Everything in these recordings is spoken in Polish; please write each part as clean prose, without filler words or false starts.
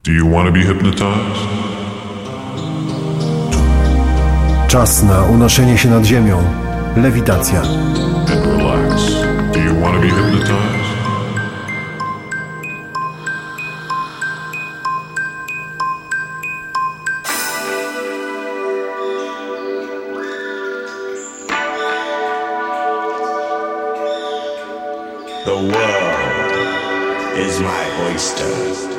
Do you want to be hypnotized? Czas na unoszenie się nad ziemią. Lewitacja. And relax. Do you want to be hypnotized? The world is my oyster.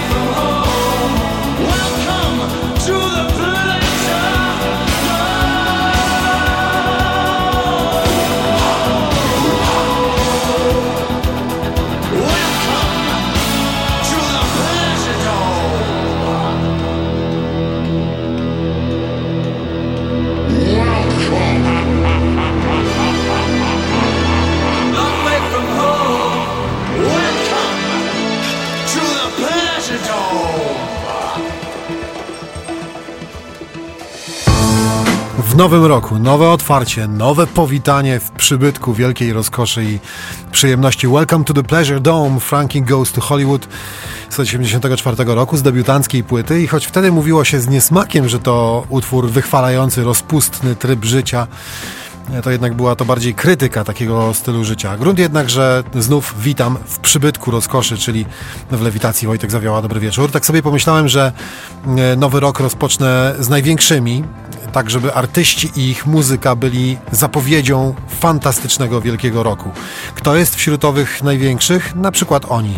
Welcome to the pleasure. W nowym roku nowe otwarcie, nowe powitanie w przybytku wielkiej rozkoszy i przyjemności. Welcome to the Pleasure Dome, Frankie Goes to Hollywood z 1984 roku, z debiutanckiej płyty, i choć wtedy mówiło się z niesmakiem, że to utwór wychwalający rozpustny tryb życia, to jednak była to bardziej krytyka takiego stylu życia. Grunt jednak, że znów witam w przybytku rozkoszy, czyli w Lewitacji. Wojtek Zawiała, dobry wieczór. Tak sobie pomyślałem, że nowy rok rozpocznę z największymi, tak żeby artyści i ich muzyka byli zapowiedzią fantastycznego wielkiego roku. Kto jest wśród owych największych? Na przykład oni.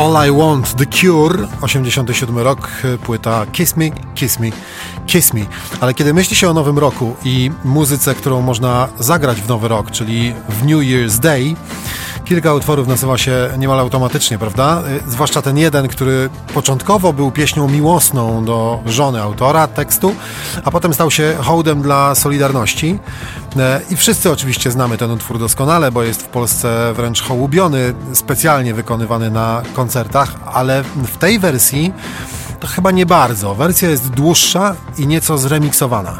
All I Want, The Cure, 87 rok, płyta Kiss Me, Kiss Me, Kiss Me. Ale kiedy myśli się o nowym roku i muzyce, którą można zagrać w nowy rok, czyli w New Year's Day, kilka utworów nasuwa się niemal automatycznie, prawda? Zwłaszcza ten jeden, który początkowo był pieśnią miłosną do żony autora tekstu, a potem stał się hołdem dla Solidarności. I wszyscy oczywiście znamy ten utwór doskonale, bo jest w Polsce wręcz hołubiony, specjalnie wykonywany na koncertach, ale w tej wersji to chyba nie bardzo. Wersja jest dłuższa i nieco zremiksowana.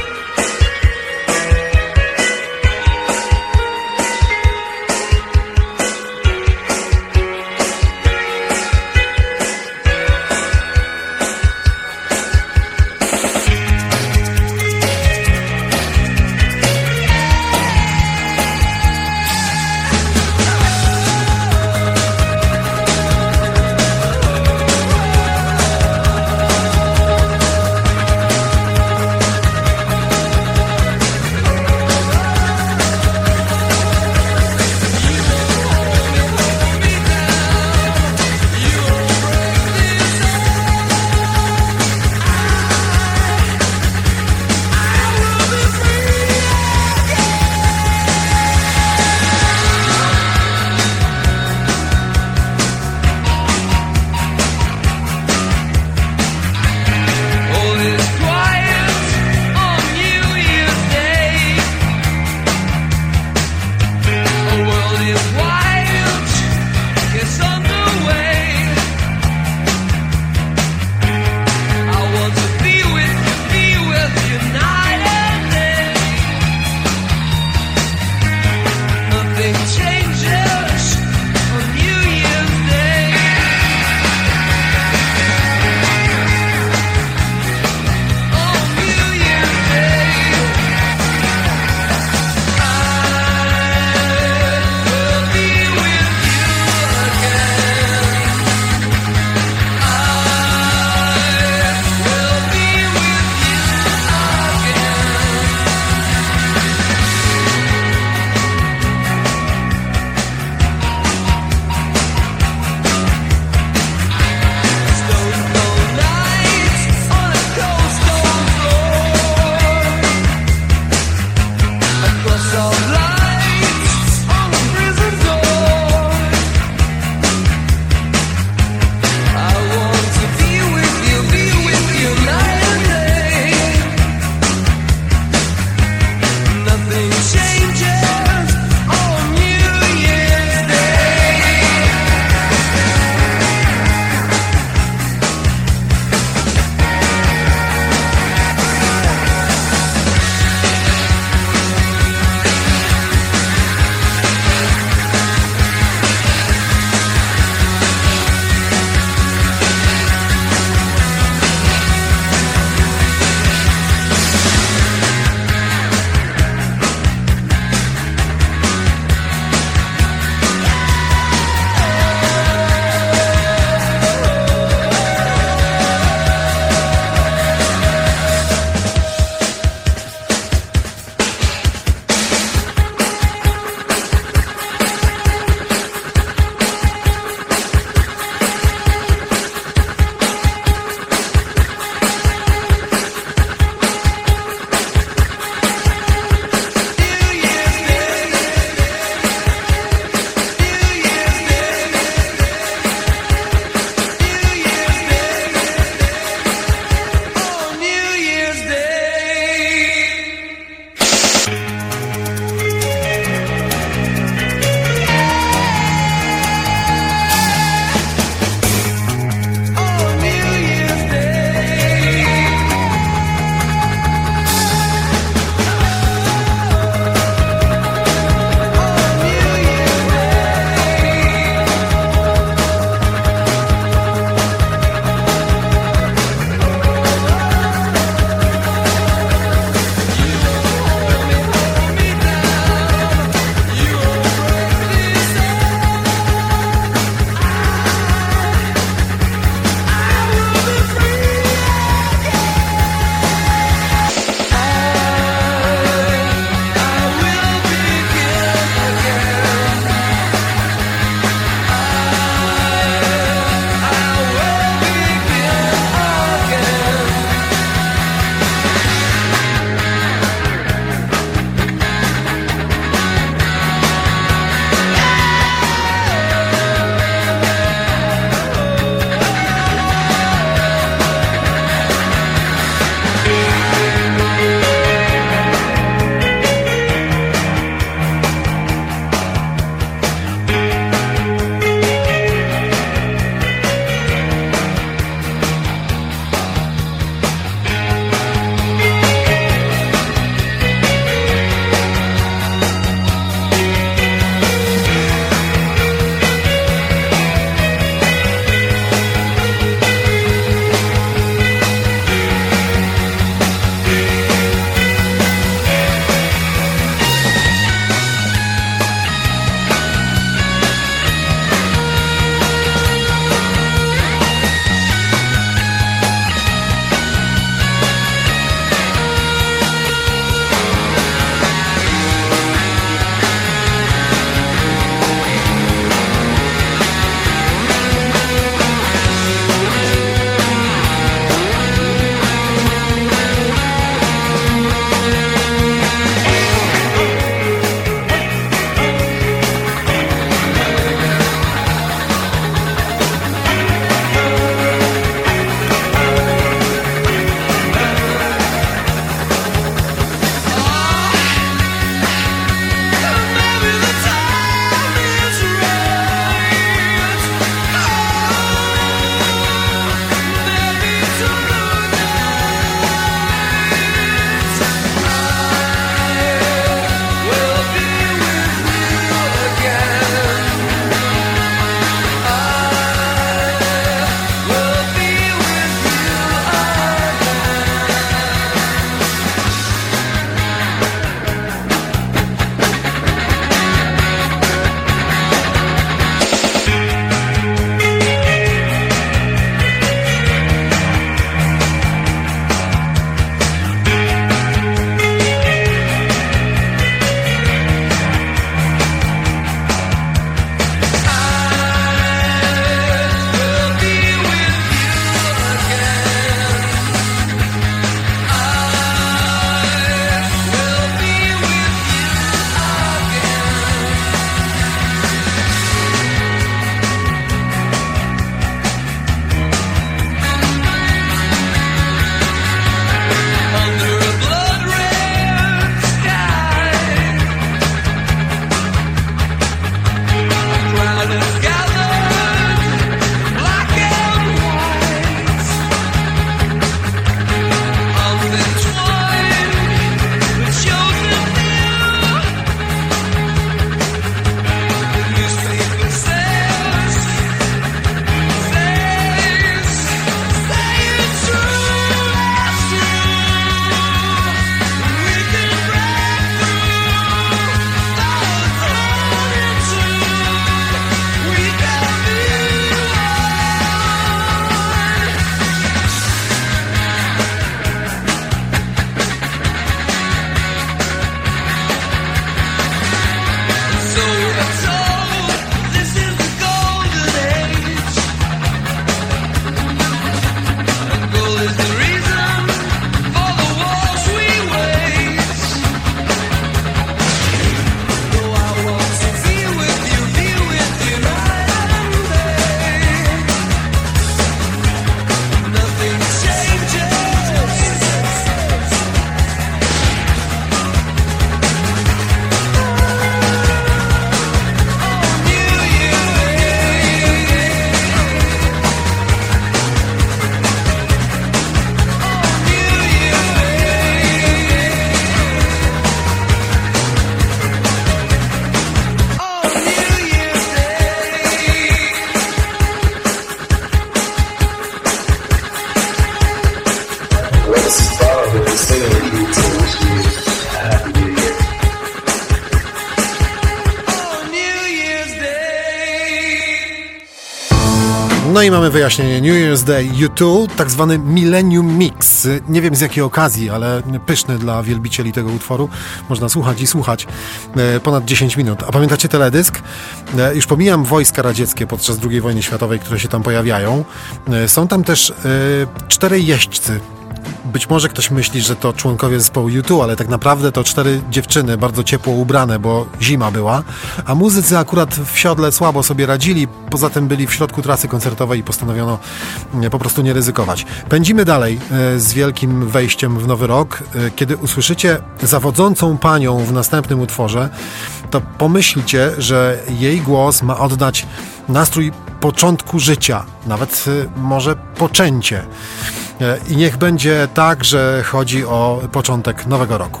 No i mamy wyjaśnienie. New Year's Day U2, tak zwany Millennium Mix. Nie wiem z jakiej okazji, ale pyszny dla wielbicieli tego utworu. Można słuchać i słuchać. Ponad 10 minut. A pamiętacie teledysk? Już pomijam wojska radzieckie podczas II wojny światowej, które się tam pojawiają. Są tam też 4 jeźdźcy. Być może ktoś myśli, że to członkowie zespołu U2, ale tak naprawdę to 4 dziewczyny, bardzo ciepło ubrane, bo zima była, a muzycy akurat w siodle słabo sobie radzili, poza tym byli w środku trasy koncertowej i postanowiono po prostu nie ryzykować. Pędzimy dalej z wielkim wejściem w nowy rok. Kiedy usłyszycie zawodzącą panią w następnym utworze, to pomyślcie, że jej głos ma oddać nastrój początku życia, nawet może poczęcie. I niech będzie tak, że chodzi o początek nowego roku.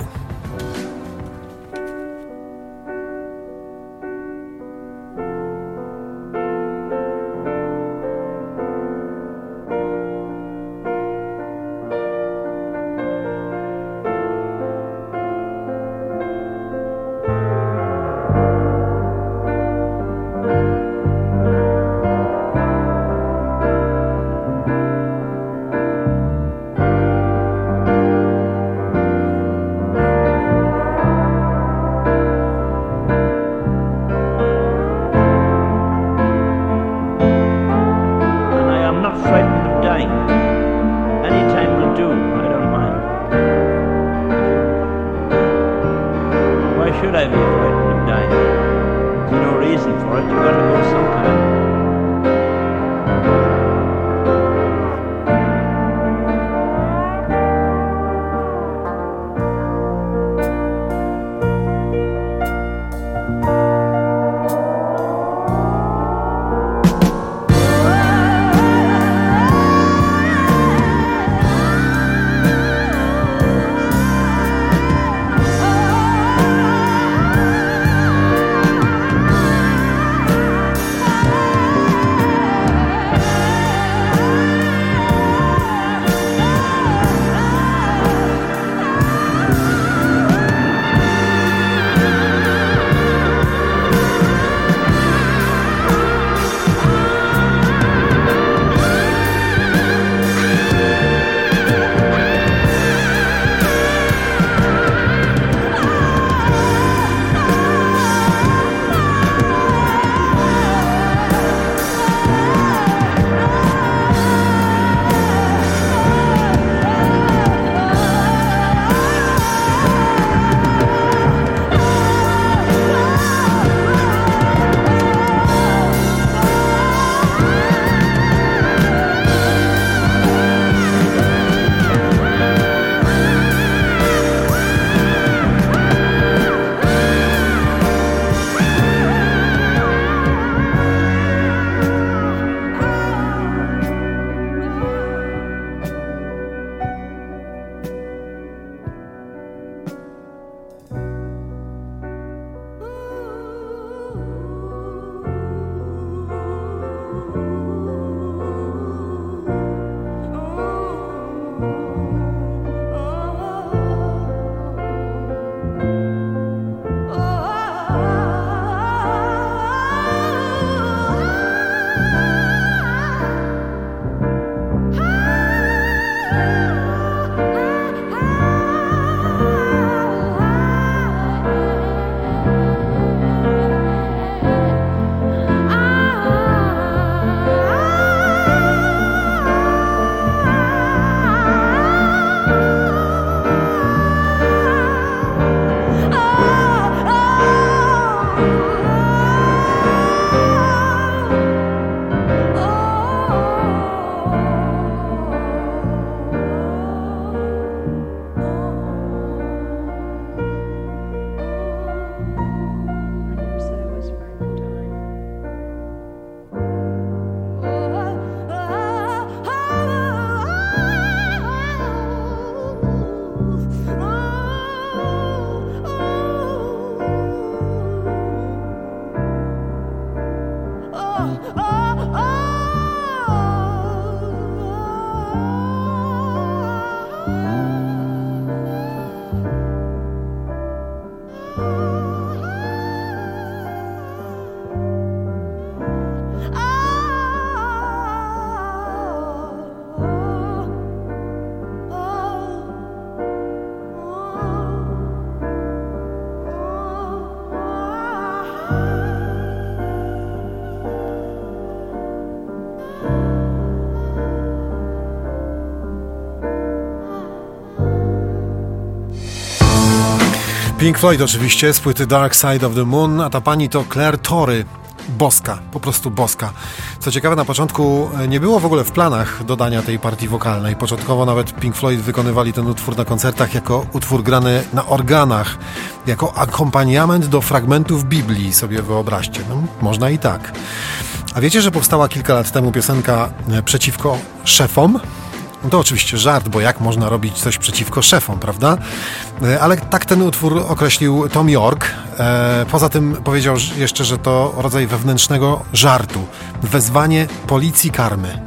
Pink Floyd oczywiście z płyty Dark Side of the Moon, a ta pani to Claire Torrey. Boska, po prostu boska. Co ciekawe, na początku nie było w ogóle w planach dodania tej partii wokalnej. Początkowo nawet Pink Floyd wykonywali ten utwór na koncertach jako utwór grany na organach, jako akompaniament do fragmentów Biblii, sobie wyobraźcie. No, można i tak. A wiecie, że powstała kilka lat temu piosenka przeciwko szefom? No to oczywiście żart, bo jak można robić coś przeciwko szefom, prawda? Ale tak ten utwór określił Tom York. Poza tym powiedział jeszcze, że to rodzaj wewnętrznego żartu. Wezwanie policji karmy.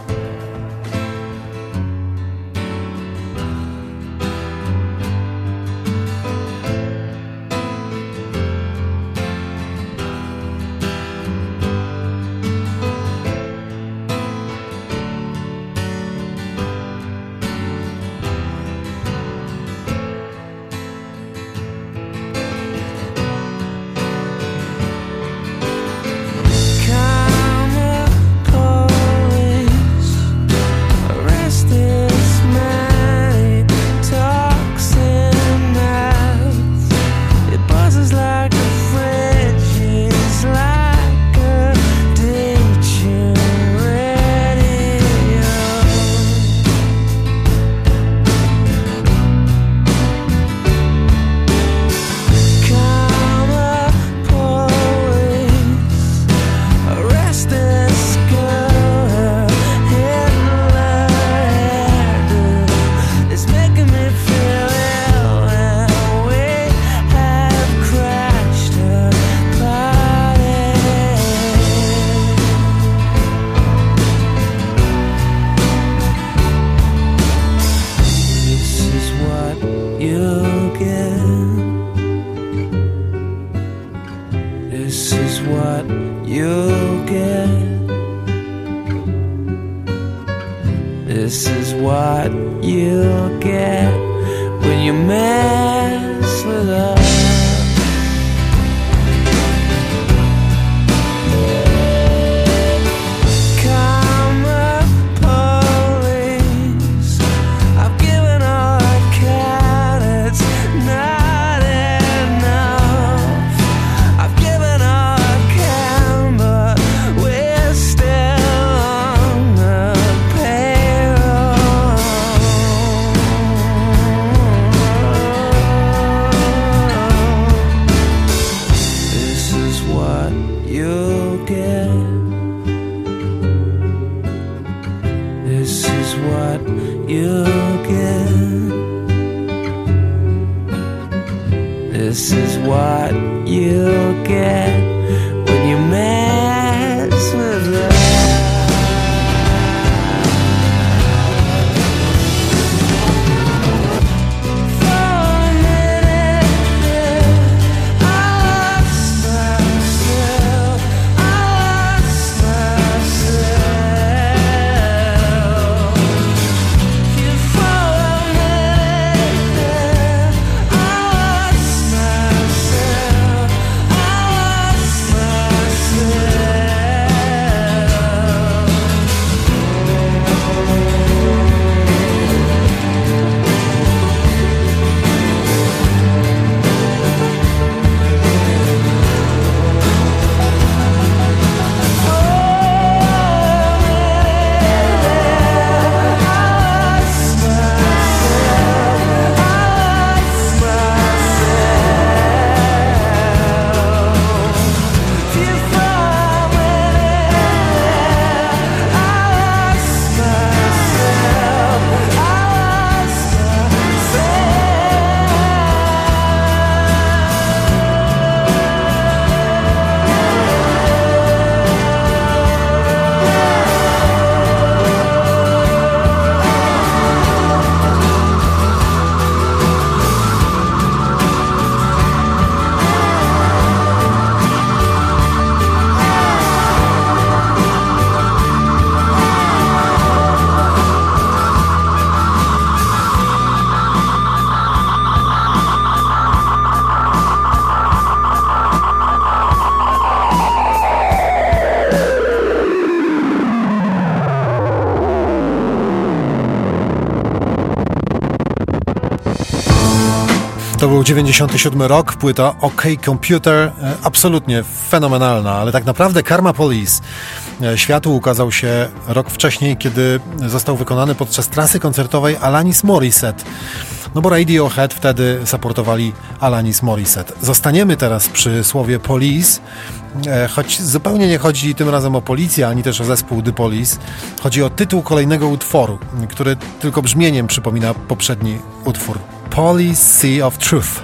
This is what you'll get when you mess with us. This is what you'll get when you mess with us. I To był 97 rok, płyta OK Computer, absolutnie fenomenalna, ale tak naprawdę Karma Police światu ukazał się rok wcześniej, kiedy został wykonany podczas trasy koncertowej Alanis Morissette. No bo Radiohead wtedy supportowali Alanis Morissette. Zostaniemy teraz przy słowie Police, choć zupełnie nie chodzi tym razem o policję, ani też o zespół The Police. Chodzi o tytuł kolejnego utworu, który tylko brzmieniem przypomina poprzedni utwór. Police Sea of Truth.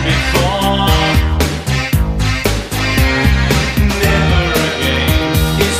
Never again is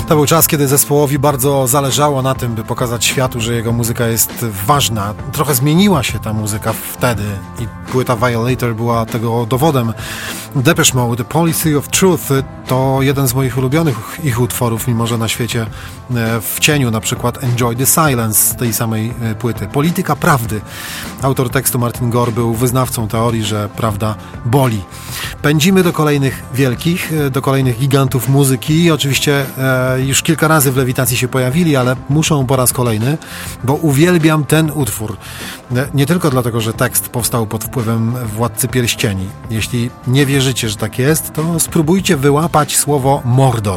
To był czas, kiedy zespołowi bardzo zależało na tym, by pokazać światu, że jego muzyka jest ważna. Trochę zmieniła się ta muzyka wtedy i płyta Violator była tego dowodem. Depeche Mode, The Policy of Truth to jeden z moich ulubionych ich utworów, mimo że na świecie w cieniu, na przykład Enjoy the Silence z tej samej płyty. Polityka prawdy. Autor tekstu Martin Gore był wyznawcą teorii, że prawda boli. Pędzimy do kolejnych wielkich, do kolejnych gigantów muzyki. Oczywiście już kilka razy w Lewitacji się pojawili, ale muszą po raz kolejny, bo uwielbiam ten utwór. Nie tylko dlatego, że tekst powstał pod wpływem Władcy Pierścieni. Jeśli nie wierzycie, że tak jest, to spróbujcie wyłapać słowo Mordor.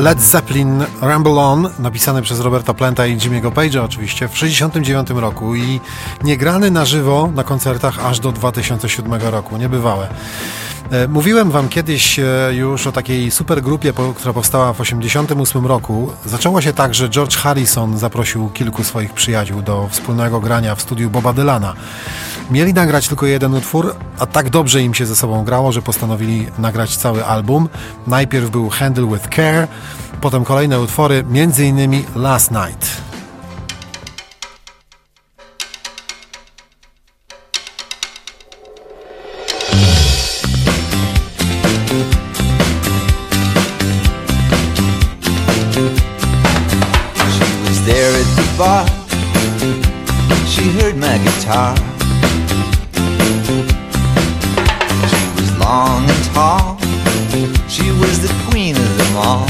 Led Zeppelin Ramble On, napisany przez Roberta Planta i Jimmy'ego Page'a oczywiście w 1969 roku i niegrany na żywo na koncertach aż do 2007 roku. Niebywałe. Mówiłem wam kiedyś już o takiej supergrupie, która powstała w 1988 roku. Zaczęło się tak, że George Harrison zaprosił kilku swoich przyjaciół do wspólnego grania w studiu Boba Dylana. Mieli nagrać tylko jeden utwór, a tak dobrze im się ze sobą grało, że postanowili nagrać cały album. Najpierw był Handle with Care, potem kolejne utwory, m.in. Last Night. Bar. She heard my guitar. She was long and tall. She was the queen of them all.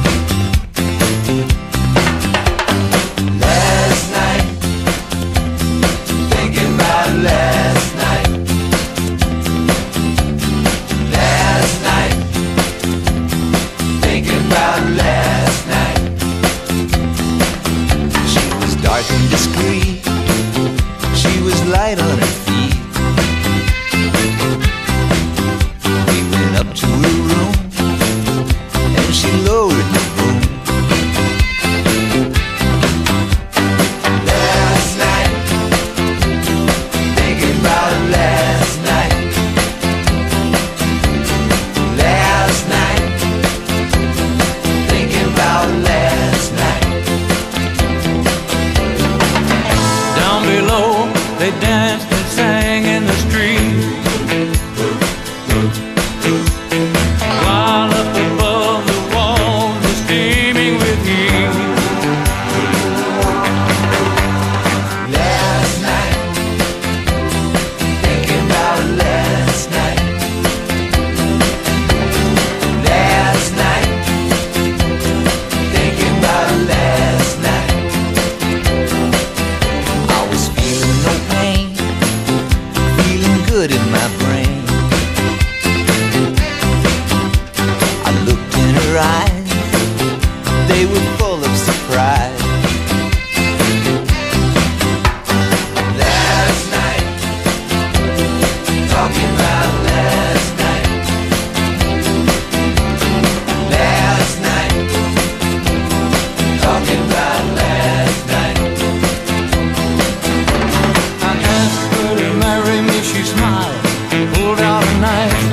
Last night, thinking about last night. Last night, thinking about last night. Dark and discreet, she was light on her feet. We went up to her room, and she lowered the boom. Last night, thinking about last night. Last night, thinking about last night. Below, they danced and sang in the street, while up above the walls were steaming with heat. Last night, thinking about last night. Last night, thinking about last night. Good in my brain. I looked in her eyes, they were full of surprise. Last night, talking about last night. Last night, talking about last night. I asked her to marry me, she smiled, pulled out a knife.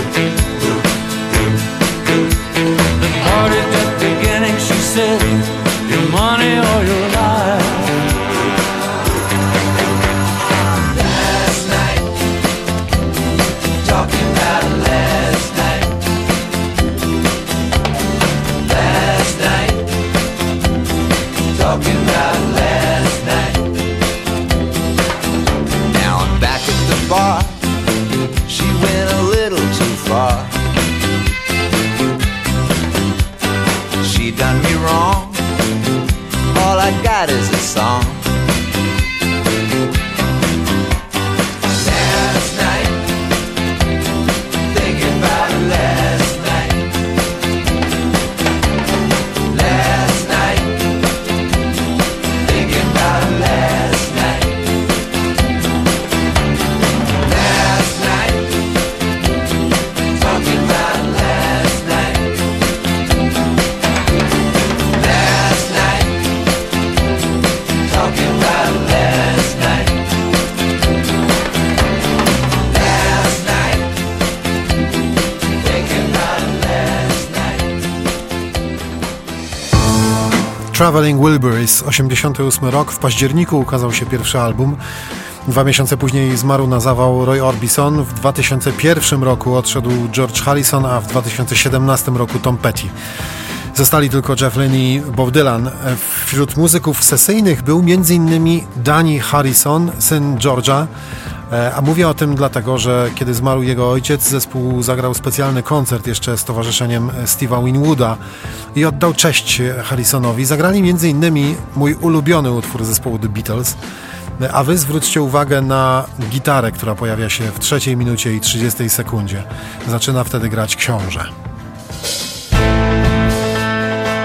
The party's just beginning, she said, your money or your life. Last night, talking about last night. Last night, talking about last night. Now I'm back at the bar. She went a little too far. She done me wrong. All I got is a song. Last night, thinking about last night. Last night, thinking about last night. Last night, talking about last night. Last night, talking about last night. Last night, thinking about last night. Traveling Wilburys, 88 rok. W październiku ukazał się pierwszy album. 2 miesiące później zmarł na zawał Roy Orbison. W 2001 roku odszedł George Harrison, a w 2017 roku Tom Petty. Zostali tylko Jeff Lynne i Bob Dylan. Wśród muzyków sesyjnych był m.in. Danny Harrison, syn George'a. A mówię o tym dlatego, że kiedy zmarł jego ojciec, zespół zagrał specjalny koncert jeszcze z towarzyszeniem Steve'a Winwooda i oddał cześć Harrisonowi. Zagrali m.in. mój ulubiony utwór zespołu The Beatles. A wy zwróćcie uwagę na gitarę, która pojawia się w 3 minucie i 30 sekundzie. Zaczyna wtedy grać książę.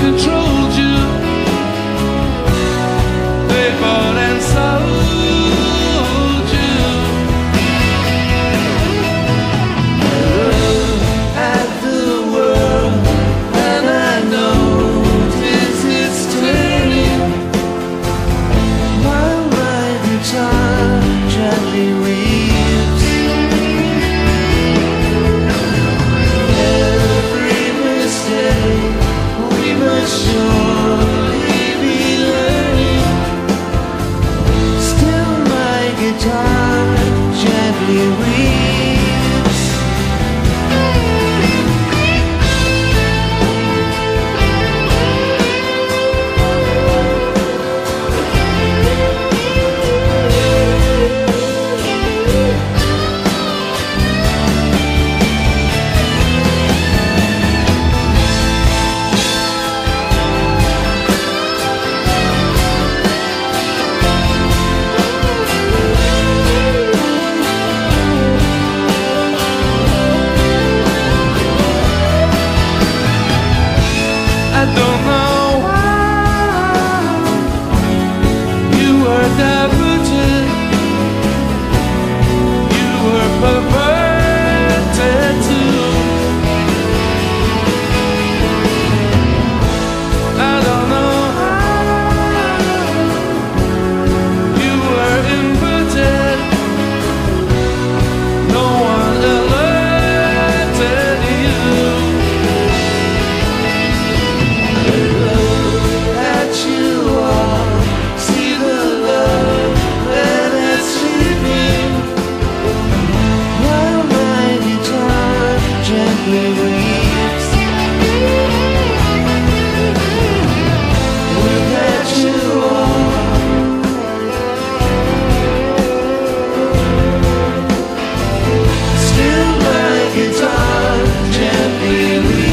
controlled you. They bought and sold you. I look at the world and I notice it's turning while my guitar gently weeps. Every mistake we must surely be learning. Still my guitar gently weeps. I don't know why you were diverted, you were perverted too. I don't know how you were inverted, no one alerted you. At you all, see the love that is sleeping, while my guitar gently weeps. Look at you all, still my guitar gently weeps.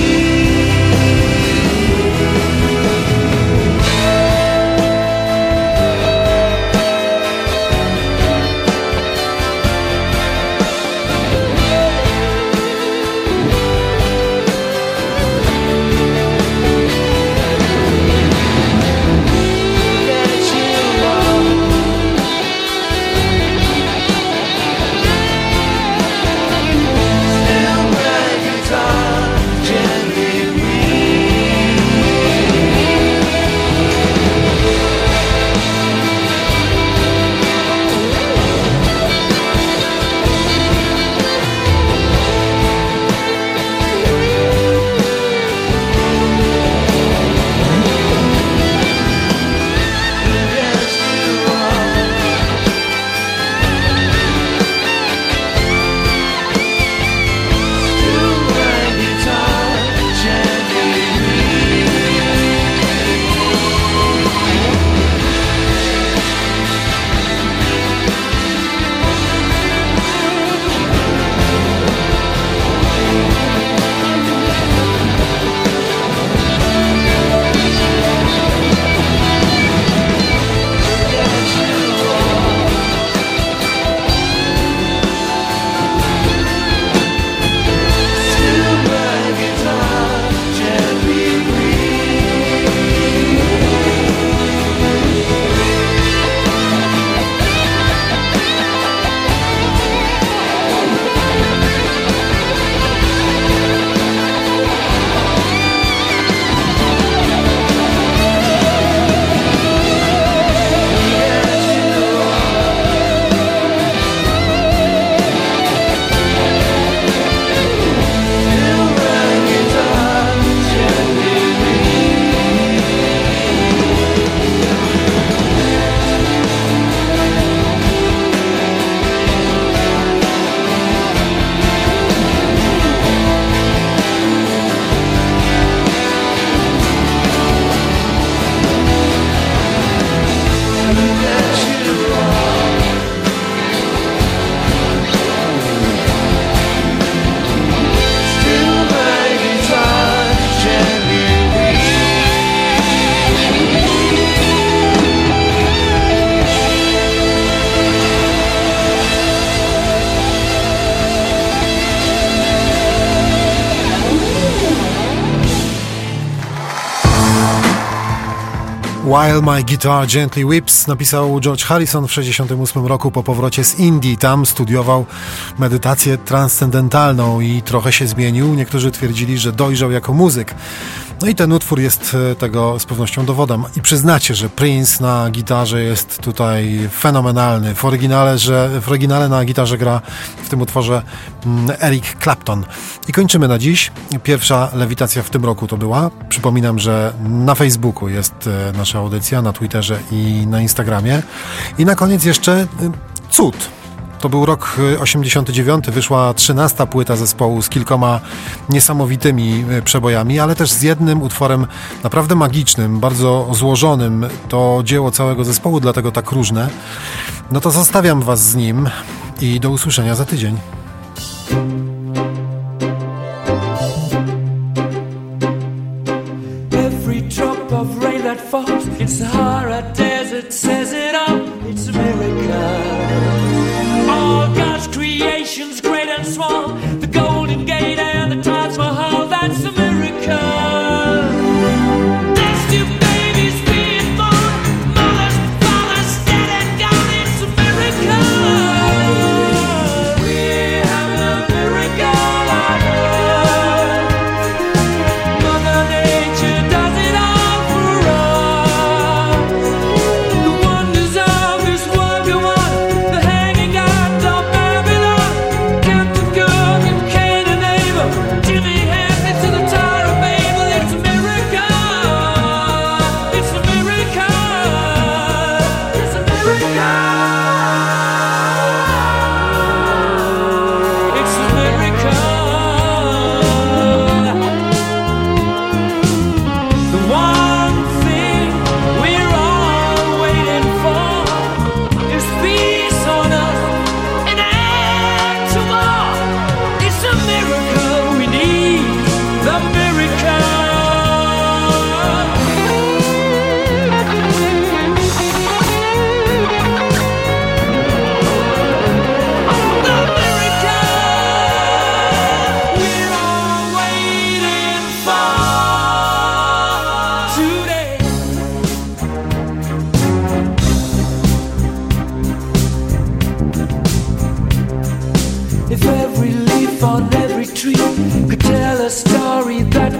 While My Guitar Gently Weeps napisał George Harrison w 1968 roku po powrocie z Indii. Tam studiował medytację transcendentalną i trochę się zmienił. Niektórzy twierdzili, że dojrzał jako muzyk. No i ten utwór jest tego z pewnością dowodem. I przyznacie, że Prince na gitarze jest tutaj fenomenalny. W oryginale na gitarze gra w tym utworze Eric Clapton. I kończymy na dziś. Pierwsza lewitacja w tym roku to była. Przypominam, że na Facebooku jest nasza audycja, na Twitterze i na Instagramie. I na koniec jeszcze cud. To był rok 89, wyszła 13. płyta zespołu z kilkoma niesamowitymi przebojami, ale też z jednym utworem naprawdę magicznym, bardzo złożonym. To dzieło całego zespołu, dlatego tak różne. No to zostawiam was z nim i do usłyszenia za tydzień. Every drop of rain that falls in Sahara Desert says it all. It's a miracle. All God's creations, great and small, the Golden Gate and the Taj Mahal, that's a miracle. There's two babies being born, mothers, fathers, dead and gone, it's a miracle. We have a miracle on earth. Mother Nature does it all for us. The wonders of this world go on, the hanging gods of Babylon, captive girls in Cain and Abel, Jimmy Hamlet to the Tower of Babel. It's a miracle. It's a miracle. It's a miracle. It's a miracle. The one thing we're all waiting for is peace on earth, an end to war. It's a miracle we need, the miracle. The miracle we're all waiting for today. If every leaf on every tree could tell a story that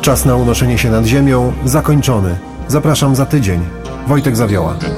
Czas na unoszenie się nad ziemią zakończony. Zapraszam za tydzień. Wojtek Zawioła.